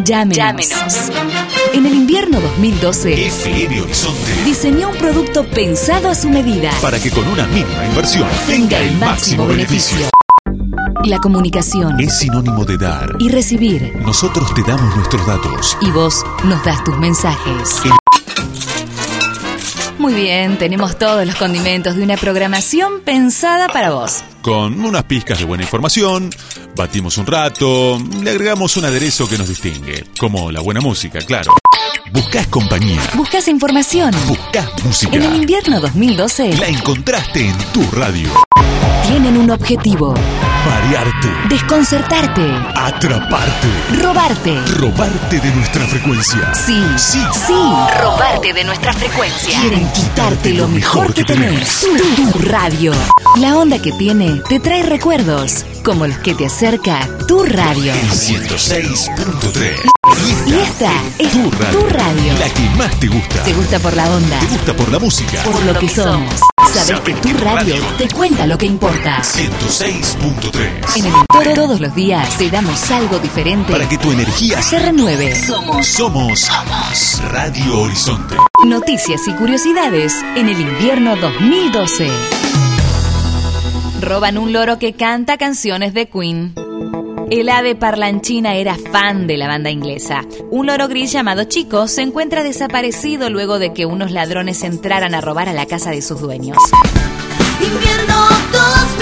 Llámenos. En el invierno 2012, FM Horizonte diseñó un producto pensado a su medida para que con una mínima inversión tenga el máximo beneficio. La comunicación es sinónimo de dar y recibir. Nosotros te damos nuestros datos Y vos nos das tus mensajes. Muy bien, tenemos todos los condimentos de una programación pensada para vos. Con unas pizcas de buena información, batimos un rato, le agregamos un aderezo que nos distingue, como la buena música, claro. Buscás compañía. Buscás información. Buscás música. En el invierno 2012, la encontraste en tu radio. Tienen un objetivo: Marearte, desconcertarte, atraparte, robarte de nuestra frecuencia. Sí, robarte de nuestra frecuencia. Quieren quitarte lo mejor que tenés. Tu radio. La onda que tiene te trae recuerdos, como los que te acerca tu radio. El 106.3. Y esta es tu radio. La que más te gusta. Te gusta por la onda. Te gusta por la música. Por lo que somos. Sabes que tu radio te cuenta lo que importa. 106.3. En el todos los días te damos algo diferente para que tu energía se renueve. Somos Radio Horizonte. Noticias y curiosidades en el invierno 2012. Roban un loro que canta canciones de Queen. El ave parlanchina era fan de la banda inglesa. Un loro gris llamado Chico se encuentra desaparecido luego de que unos ladrones entraran a robar a la casa de sus dueños. Invierno 2012.